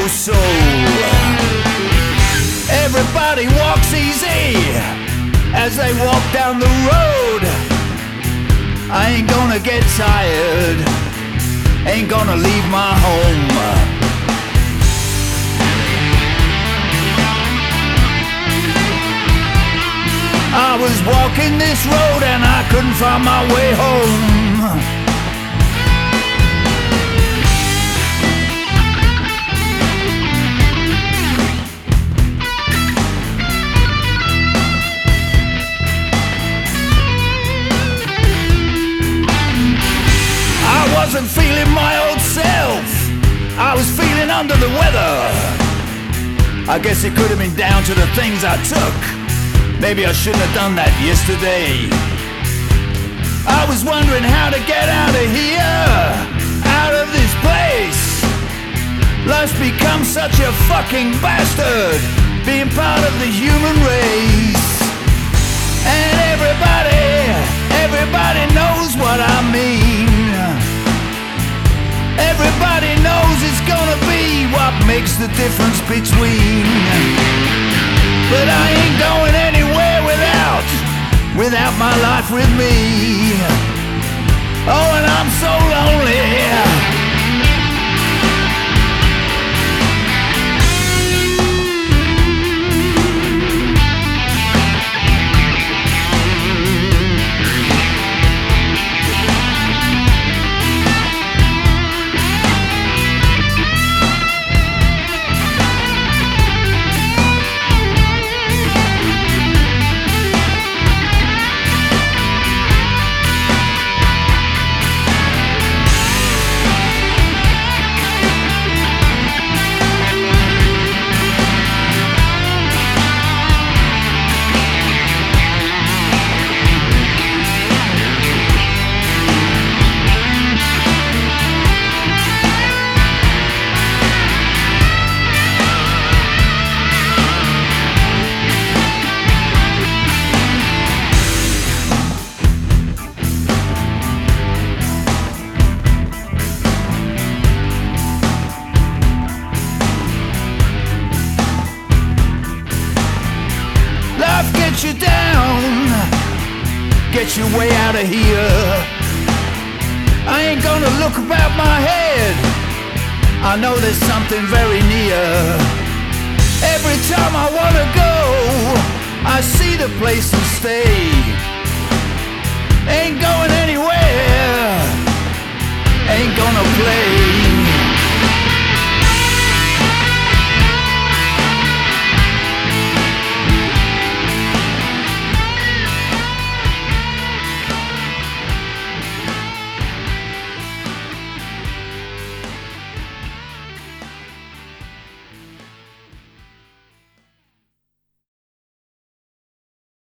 soul. Everybody walks easy as they walk down the road. I ain't gonna get tired, ain't gonna leave my home. I was walking this road and I couldn't find my way home. I wasn't feeling my old self, I was feeling under the weather. I guess it could have been down to the things I took. Maybe I shouldn't have done that yesterday. I was wondering how to get out of here, out of this place. Life's become such a fucking bastard, being part of the human race. And everybody knows what I mean. Everybody knows it's gonna be what makes the difference between. But I ain't going anywhere without my life with me. Oh, and I'm so lonely. Get you down, get you way out of here. I ain't gonna look about my head, I know there's something very near. Every time I wanna go, I see the place to stay. Ain't going anywhere